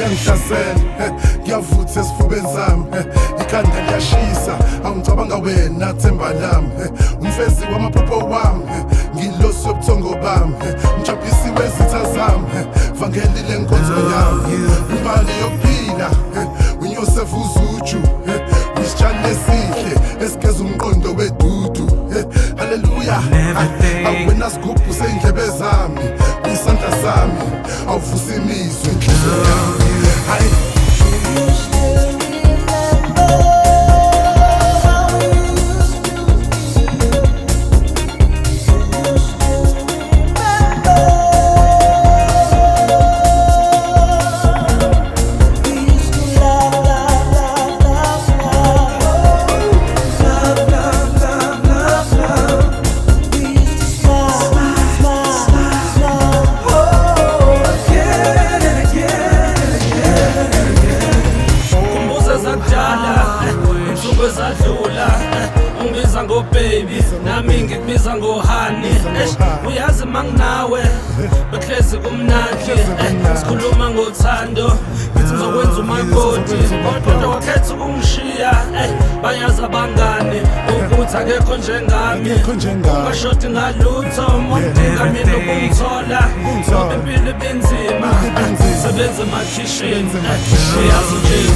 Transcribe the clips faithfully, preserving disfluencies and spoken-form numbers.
uyangihlasela ngiyavutha esifubeni sami ikhanda liyashisa awungicabanga wena themba lami umfezi wamaphupho wami ngilosi yobuthongo bami mjaphisi wezitha zami vangeli lenkonzo yami imbali yokuphila unyosefu uzuju isitshalo esihle esigeza umqondo wedudu haleluya awena sigubhu sey'ndlebe zami kwisandla sami awuvusa imizwa inhliziyo yami hayi zadlula ungibiza ngo baby nami ngikubiza ngo honey uyazi manginawe behlezi kumnandi sikhuluma ngothando ngithi ngizokwenza umakoti kodwa wakhetha ukungishiya bayazi abangani ukuthi akekho njengami ungashodi ngalutho mondinga mina ukungithola ngoba impilo ibinzima sebenza emakhishini uyazi nje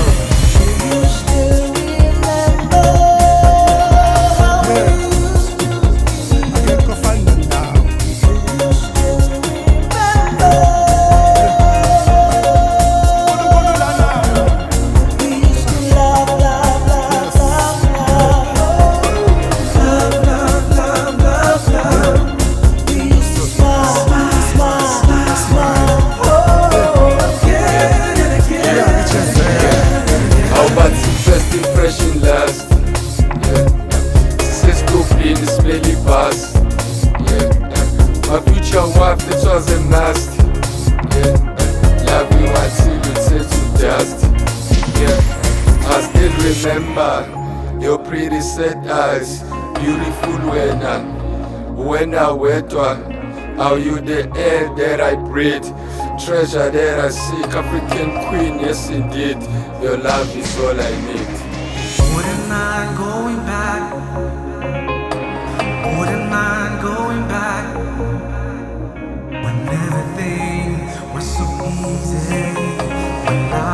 impression last, yeah. Since in the smelly past, yeah. My future wife, it was a must, yeah. Love you until you turn to dust, yeah. I still remember your pretty sad eyes, beautiful when I, when I wet one. How you the air that I breathe, treasure that I seek, African queen, yes indeed. Your love is all I need. Wouldn't mind going back, wouldn't mind going back, when everything was so easy, when I